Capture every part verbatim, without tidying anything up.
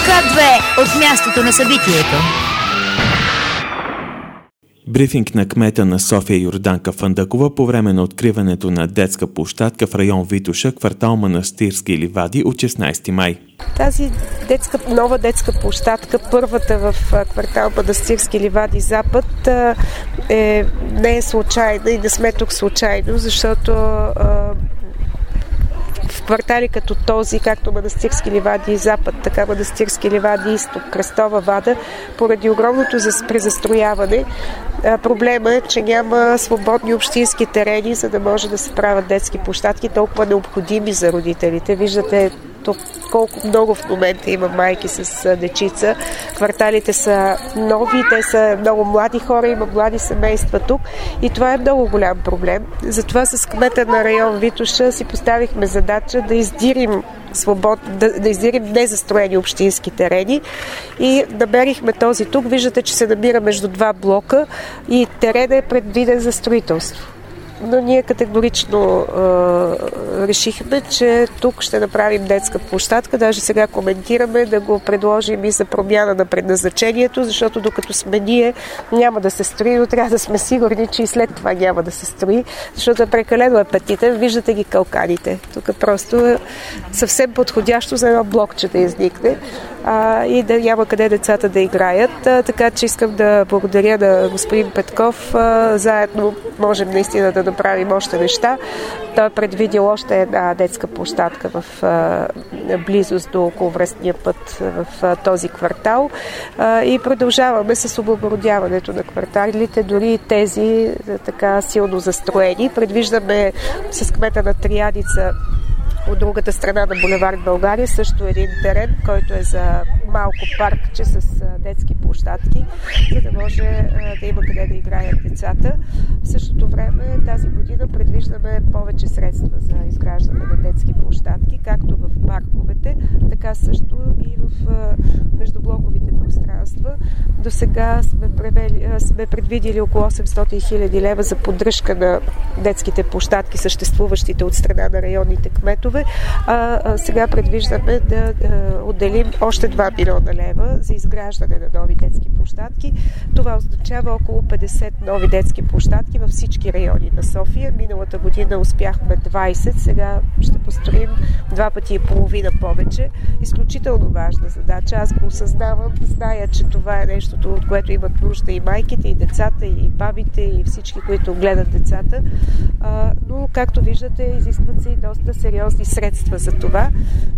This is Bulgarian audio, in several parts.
Ка две от мястото на събитието. Брифинг на кмета на София Йорданка Фандъкова по време на откриването на детска площадка в район Витоша, квартал Манастирски ливади от шестнайсети май. Тази детска, нова детска площадка, първата в квартал Манастирски ливади Запад, е, не е случайна и не сме тук случайно, защото в квартали като този, както Манастирски ливади Запад, така Манастирски ливади Изток, Кръстова вада, поради огромното презастрояване, проблема е, че няма свободни общински терени, за да може да се правят детски площадки, толкова необходими за родителите. Виждате тук колко много в момента има майки с дечица. Кварталите са нови, те са много млади хора, има млади семейства тук и това е много голям проблем. Затова с кмета на район Витоша си поставихме задача да издирим свобод, да, да издирим незастроени общински терени и намерихме този тук. Виждате, че се намира между два блока и теренът е предвиден за строителство. Но ние категорично е, решихме, че тук ще направим детска площадка. Даже сега коментираме да го предложим и за промяна на предназначението, защото докато сме ние, няма да се строи, но трябва да сме сигурни, че и след това няма да се строи, защото е прекалено апетитен. Виждате ги калканите. Тук просто е съвсем подходящо за едно блокче да изникне а, и да няма къде децата да играят. А, така че искам да благодаря на господин Петков. А, заедно можем наистина да направим още неща. Той е предвидил още една детска площадка в а, близост до околовръстния път в а, този квартал а, и продължаваме с облагородяването на кварталите, дори и тези а, така силно застроени. Предвиждаме с кмета на Триадица от другата страна на булевард България също един терен, който е за малко паркче с детски площадки, за да може да има къде да играят децата. В същото време тази година предвиждаме повече средства за изграждане на детски площадки, както в парковете, така също и в междублоковите пространства. До сега сме, превели, сме предвидили около осемстотин хиляди лева за поддръжка на детските площадки, съществуващите от страна на районните кметове. А, а сега предвиждаме да а, отделим още два милиона лева за изграждане на нови детски площадки. Това означава около петдесет нови детски площадки във всички райони на София. Миналата година успяхме двайсет, сега ще построим два пъти и половина повече. Изключително важна задача. Аз го осъзнавам, зная, че това е нещото, от което имат нужда и майките, и децата, и бабите, и всички, които гледат децата. А, но, както виждате, изискват се и доста сериозни средства за това.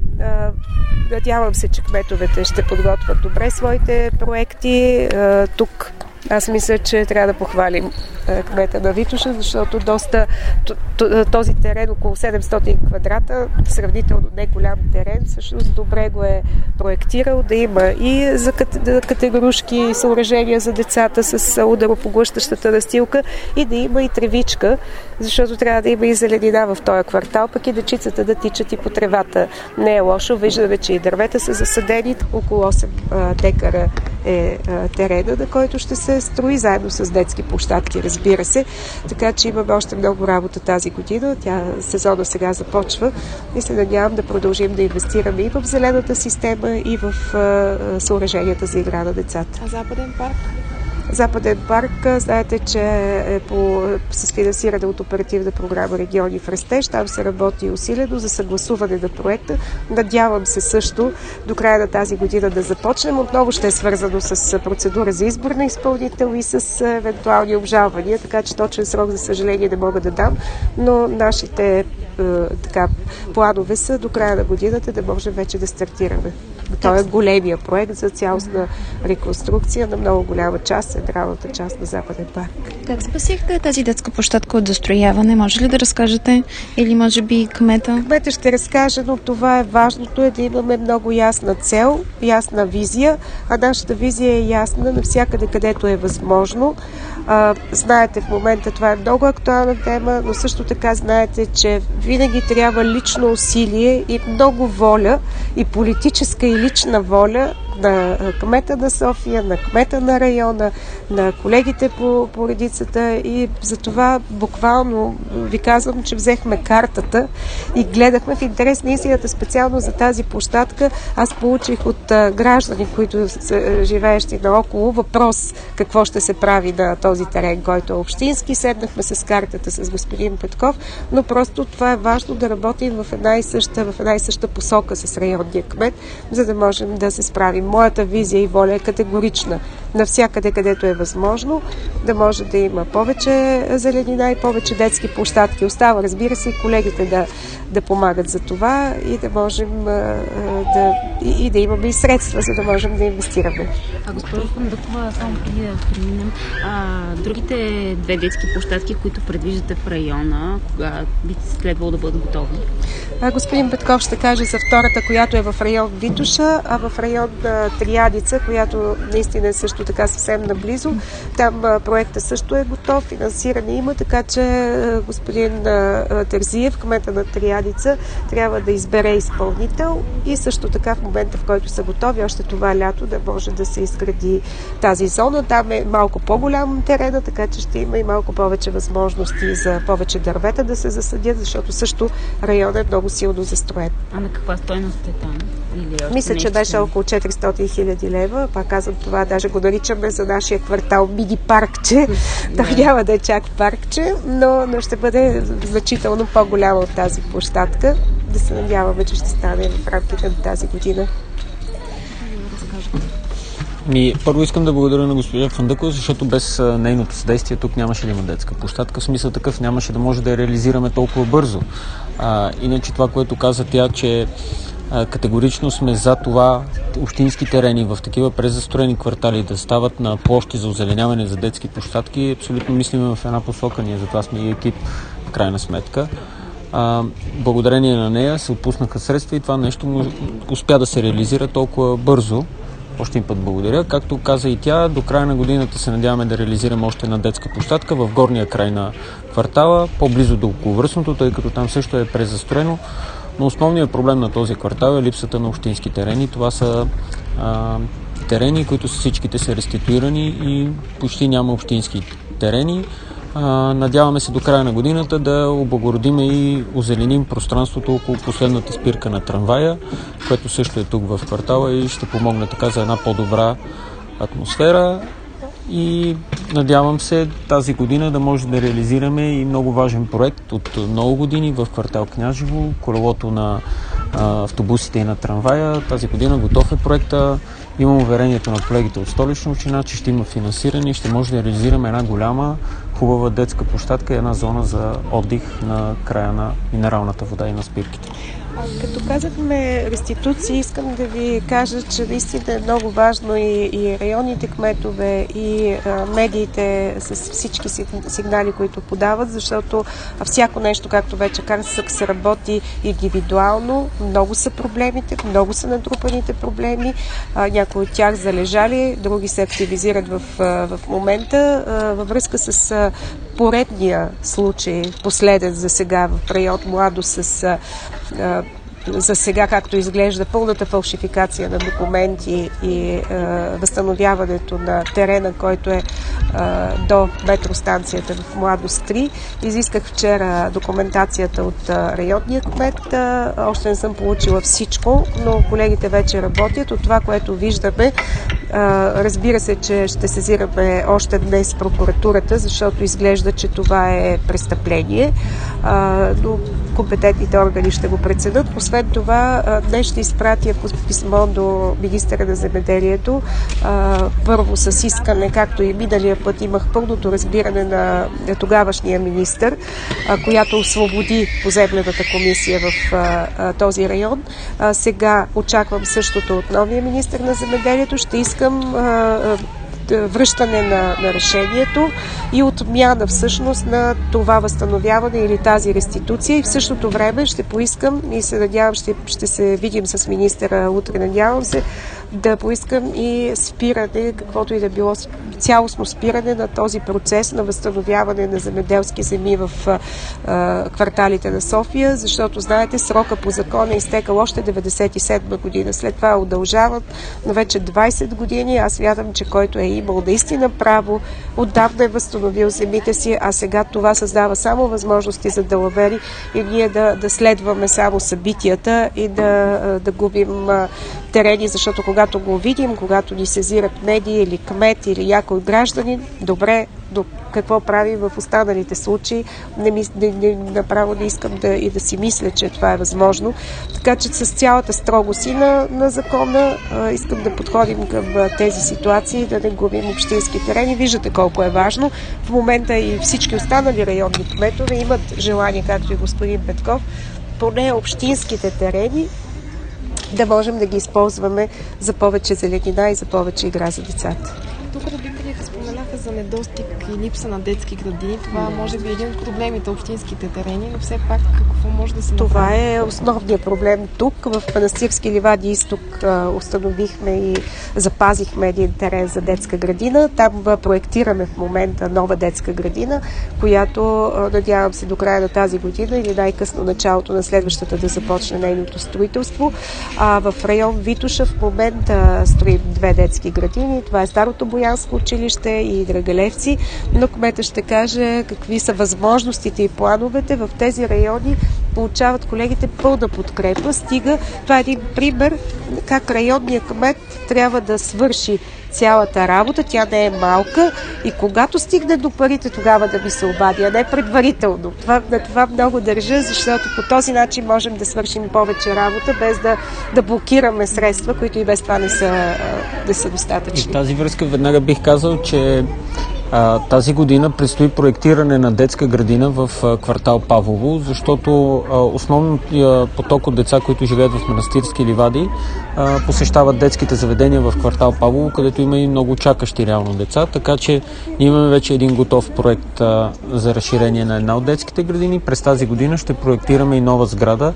Надявам се, че кметовете ще подготвят добре своите проекти. Тук аз мисля, че трябва да похвалим кмета на Витоша, защото доста този терен, около седемстотин квадрата, сравнително не голям терен, всъщност добре го е проектирал, да има и за категорушки съоръжения за децата с ударопоглъщащата настилка и да има и тревичка, защото трябва да има и зеленина в този квартал, пък и дечицата да тичат и по тревата. Не е лошо, виждаме, че и дървета са засадени, около осем декара е терена, на който ще се строи заедно с детски площадки, разбира се. Така че имаме още много работа тази година. Тя сезона сега започва и се надявам да продължим да инвестираме и в зелената система, и в а, съоръженията за игра на децата. А Западен парк? Западен парк, знаете, че е по, с финансиране от оперативна програма Региони в растеж. Там се работи усилено за съгласуване на проекта. Надявам се също до края на тази година да започнем. Отново ще е свързано с процедура за избор на изпълнител и с евентуални обжалвания, така че точен срок, за съжаление, не мога да дам, но нашите е, така, планове са до края на годината да можем вече да стартираме. Това е големия проект за цялостна реконструкция на много голяма част, централната част на Западен парк. Как спасихте тази детска площадка от застрояване? Може ли да разкажете? Или може би кмета? Кмета ще разкаже, но това е важното, е да имаме много ясна цел, ясна визия, а нашата визия е ясна навсякъде, където е възможно. А, знаете, в момента това е много актуална тема, но също така знаете, че винаги трябва лично усилие и много воля, и политическа и лична воля на кмета на София, на кмета на района, на колегите по, по редицата и за това буквално ви казвам, че взехме картата и гледахме в интерес на истината специално за тази площадка. Аз получих от а, граждани, които са живеещи наоколо, въпрос какво ще се прави на този терен, който е общински. Седнахме с картата с господин Петков, но просто това е важно да работим в една и съща, в една и съща посока с районния кмет, за да можем да се справим. Моята визия и воля е категорична. Навсякъде, където е възможно, да може да има повече зеленина и повече детски площадки. Остава, разбира се, и колегите да, да помагат за това и да можем а, да, и, и да имаме и средства, за да можем да инвестираме. А госпожо Фандъкова, само преди да преминем, а, другите две детски площадки, които предвиждате в района, кога би следвало да бъдат готови? А, господин Петков ще каже за втората, която е в район Витоша, а в район а, Триадица, която наистина е също така съвсем наблизо. Там а, проекта също е готов, финансиране има, така че а, господин а, Терзиев, кмета на Триадица, трябва да избере изпълнител и също така в момента, в който са готови, още това лято да може да се изгради тази зона. Там е малко по-голям терена, така че ще има и малко повече възможности за повече дървета да се засадят, защото също район е много силно застроен. А на каква стойност е там? Или Мисля, че беше около четиристотин хиляди лева. Пак казвам това, даже го наричаме за нашия квартал мини паркче. Той няма да е чак паркче, но, но ще бъде значително по-голяма от тази площадка. Да се надяваме, че ще стане в рамките на тази година. Ми, първо искам да благодаря на госпожа Фандъкова, защото без а, нейното съдействие тук нямаше да има детска площадка. В смисъл такъв нямаше да може да я реализираме толкова бързо. А, иначе това, което каза тя, че а, категорично сме за това общински терени в такива презастроени квартали да стават на площи за озеленяване за детски площадки. Абсолютно мислиме в една посока. Ние затова сме и екип в крайна сметка. А, благодарение на нея се отпуснаха средства и това нещо успя да се реализира толкова бързо. Още един път благодаря. Както каза и тя, до края на годината се надяваме да реализираме още една детска площадка в горния край на квартала, по-близо до околовръстното, тъй като там също е презастроено. Но основният проблем на този квартал е липсата на общински терени. Това са а, терени, които всичките са реституирани и почти няма общински терени. А, надяваме се до края на годината да облагородим и озеленим пространството около последната спирка на трамвая, което също е тук в квартала и ще помогне така за една по-добра атмосфера. И надявам се тази година да може да реализираме и много важен проект от много години в квартал Княжево, колелото на а, автобусите и на трамвая. Тази година готов е проекта. Имам уверението на колегите от Столична община, че ще има финансиране и ще може да реализираме една голяма, хубава детска площадка и една зона за отдих на края на минералната вода и на спирките. А, като казахме реституции, искам да ви кажа, че наистина е много важно и, и районните кметове, и а, медиите с всички сигнали, които подават, защото всяко нещо, както вече казах, се работи индивидуално. Много са проблемите, много са натрупаните проблеми. А, някои от тях залежали, други се активизират в, в момента. А, във връзка с а, поредния случай, последен за сега в район Младост с а, за сега, както изглежда, пълната фалшификация на документи и е, възстановяването на терена, който е, е до метростанцията в Младост три. Изисках вчера документацията от е, районния кмет. Е, още не съм получила всичко, но колегите вече работят. От това, което виждаме, е, разбира се, че ще сезираме още днес прокуратурата, защото изглежда, че това е престъпление, е, но компетентните органи ще го преценят. Освен това, днес ще изпратя писмо до министъра на земеделието. Първо с искане, както и миналия път имах пълното разбиране на тогавашния министър, която освободи поземлената комисия в този район. Сега очаквам същото от новия министър на земеделието. Ще искам връщане на, на решението и отмяна всъщност на това възстановяване или тази реституция и в същото време ще поискам и се надявам, ще, ще се видим с министъра утре, надявам се, да поискам и спиране, каквото и да било, цялостно спиране на този процес на възстановяване на земеделски земи в а, кварталите на София, защото, знаете, срока по закон е изтекал още деветдесет и седма година. След това удължават на вече двайсет години. Аз смятам, че който е имал наистина право, отдавна е възстановил земите си, а сега това създава само възможности за далавери и ние да, да следваме само събитията и да, да губим терени, защото когато го видим, когато ни сезират медии или кмет или някой гражданин, добре, до какво прави в останалите случаи, не, ми, не, не, направо не искам да, и да си мисля, че това е възможно. Така че с цялата строгост и на, на закона а, искам да подходим към а, тези ситуации, да не губим общински терени. Виждате колко е важно. В момента и всички останали районни кметове имат желание, както и господин Петков, поне общинските терени да можем да ги използваме за повече зеленина и за повече игра за децата. Тук родителите споменаха за недостиг и липса на детски градини. Това може би е един от проблемите общинските терени, но все пак какво може да се направи? Това е основният проблем тук. В Манастирски ливади изток установихме и запазихме един терен за детска градина. Там проектираме в момента нова детска градина, която надявам се до края на тази година или най-късно началото на следващата да започне нейното строителство. А в район Витоша в момента строим две детски градини. Това е Старото Боянско училище и Драгалевци, но кмета ще каже какви са възможностите и плановете. В тези райони получават колегите пълна подкрепа. Стига, това е един пример как районният кмет трябва да свърши цялата работа, тя не е малка и когато стигне до парите, тогава да ми се обади, а не предварително. Това, на това много държа, защото по този начин можем да свършим повече работа, без да, да блокираме средства, които и без това не са, не са достатъчни. В тази връзка веднага бих казал, че а, тази година предстои проектиране на детска градина в а, квартал Павлово, защото а, основният поток от деца, които живеят в Манастирски ливади, а, посещават детските заведения в квартал Павлово, където има и много чакащи реално деца, така че ние имаме вече един готов проект а, за разширение на една от детските градини. През тази година ще проектираме и нова сграда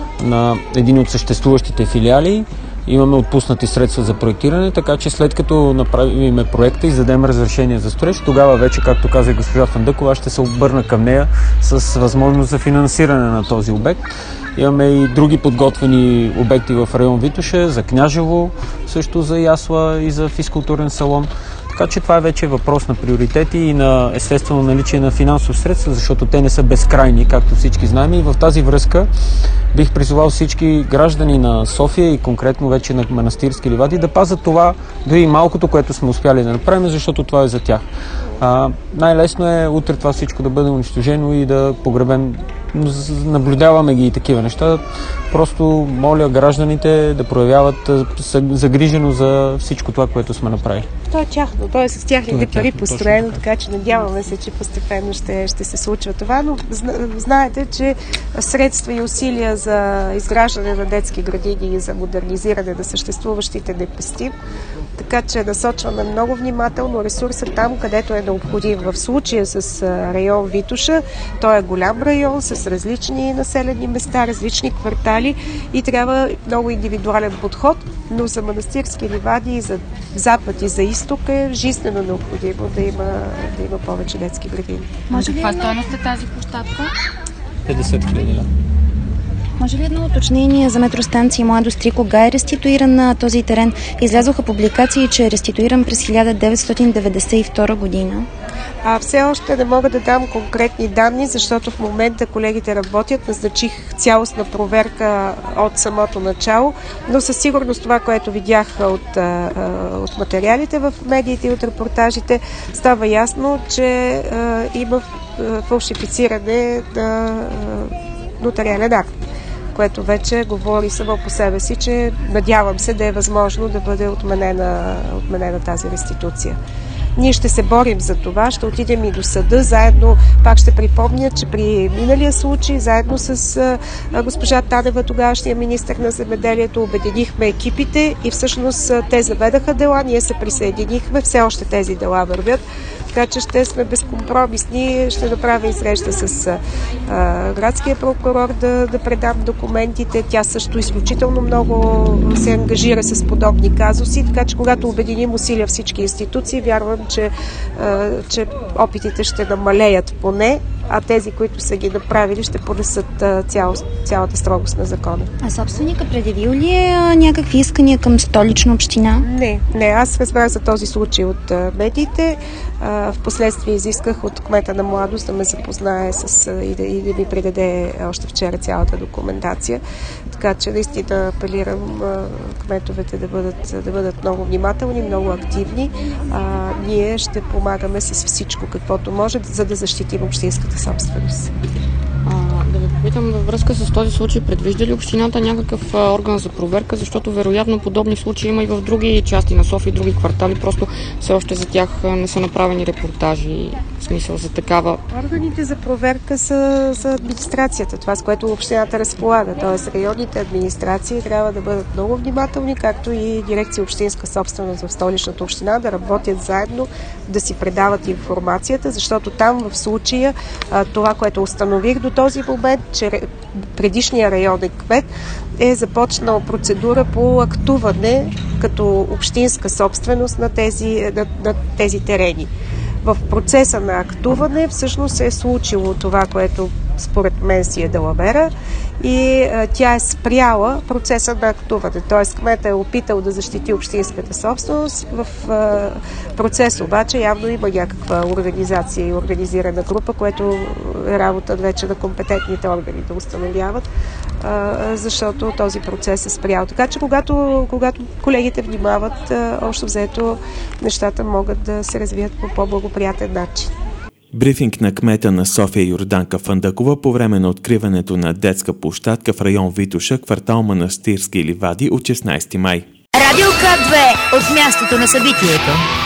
на един от съществуващите филиали. Имаме отпуснати средства за проектиране, така че след като направим проекта и зададем разрешение за строеж, тогава вече, както каза госпожа Фандъкова, ще се обърна към нея с възможност за финансиране на този обект. Имаме и други подготвени обекти в район Витоша, за Княжево, също за ясла и за физкултурен салон. Така че това е вече въпрос на приоритети и на естествено наличие на финансови средства, защото те не са безкрайни, както всички знаем. И в тази връзка бих призовал всички граждани на София и конкретно вече на Манастирски ливади да пазят това, дори малкото, което сме успяли да направим, защото това е за тях. А, най-лесно е утре това всичко да бъде унищожено и да погребем. Наблюдаваме ги и такива неща. Просто моля гражданите да проявяват загрижено за всичко това, което сме направили. То е тяхно, то е с тяхните пари построено, така че надяваме се, че постепенно ще, ще се случва това, но знаете, че средства и усилия за изграждане на детски градини и за модернизиране на съществуващите не пестим, така че насочваме много внимателно ресурса там, където е необходим. В случая с район Витоша, той е голям район с различни населени места, различни квартали и трябва много индивидуален подход, но за Манастирски ливади и за запад и за изток е жизнено необходимо да има, да има повече детски градини. Може ли каква стойност е тази площадка? петдесет хиляди. Може ли едно уточнение за метростанция Младост три? Кога е реституиран на този терен? Излязоха публикации, че е реституиран през хиляда деветстотин деветдесет и втора година. А все още не мога да дам конкретни данни, защото в момента колегите работят. Назначих цялостна проверка от самото начало, но със сигурност това, което видях от, от материалите в медиите и от репортажите, става ясно, че има фалшифициране на нотариален акт, което вече говори само по себе си, че надявам се да е възможно да бъде отменена, отменена тази реституция. Ние ще се борим за това, ще отидем и до съда, заедно, пак ще припомня, че при миналия случай, заедно с а, госпожа Танева, тогавашния министър на земеделието, обединихме екипите и всъщност те заведаха дела, ние се присъединихме, все още тези дела вървят. Така че ще сме безкомпромисни. Ще направя и среща с а, градския прокурор да, да предам документите. Тя също изключително много се ангажира с подобни казуси, така че когато обединим усилия всички институции, вярвам, че, а, че опитите ще намалеят поне, а тези, които са ги направили, ще понесат а, цял, цялата строгост на закона. А собственика предявил ли е а, някакви искания към Столична община? Не, не. Аз разбрах за този случай от а, медиите. А, впоследствие изисках от кмета на Младост да ме запознае с, а, и, да, и да ми предаде още вчера цялата документация. Така че наистина апелирам а, кметовете да бъдат, да бъдат много внимателни, много активни. А, ние ще помагаме с всичко, каквото може, за да защитим общинската собственост. А, да ви попитам във връзка с този случай, предвижда ли общината някакъв а, орган за проверка, защото вероятно подобни случаи има и в други части на София и други квартали, просто все още за тях а, не са направени репортажи, в смисъл за такава. Органите за проверка са за администрацията, това с което общината разполага, т.е. районните администрации трябва да бъдат много внимателни, както и дирекция общинска собственост в Столичната община, да работят заедно, да си предават информацията, защото там в случая това, което установих до този момент, че предишния районен кмет е започнал процедура по актуване като общинска собственост на тези, на, на тези терени. В процеса на актуване всъщност се е случило това, което според мен си е далавера и а, тя е спряла процеса на актуване. Т.е. кметът е опитал да защити общинската собственост. В а, процес обаче явно има някаква организация и организирана група, което е работа вече на компетентните органи да установяват, а, защото този процес е спрял. Така че когато, когато колегите внимават, а, общо взето нещата могат да се развият по по-благоприятен начин. Брифинг на кмета на София Йорданка Фандъкова по време на откриването на детска площадка в район Витоша, квартал Манастирски ливади от шестнайсети май. Радио К две от мястото на събитието.